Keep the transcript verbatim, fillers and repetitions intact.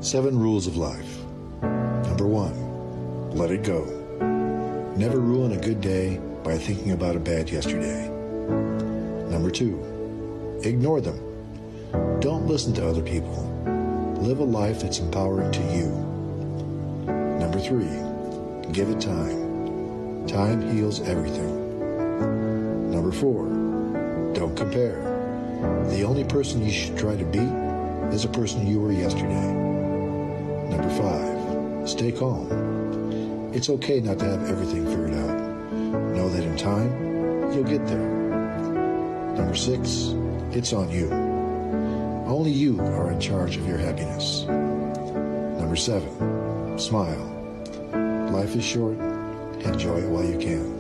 Seven rules of life. Number one, let it go. Never ruin a good day by thinking about a bad yesterday. Number two, ignore them. Don't listen to other people. Live a life that's empowering to you. Number three, give it time. Time heals everything. Number four, don't compare. The only person you should try to be is a person you were yesterday. Number five, stay calm. It's okay not to have everything figured out. Know that in time, you'll get there. Number six, it's on you. Only you are in charge of your happiness. Number seven, smile. Life is short. Enjoy it while you can.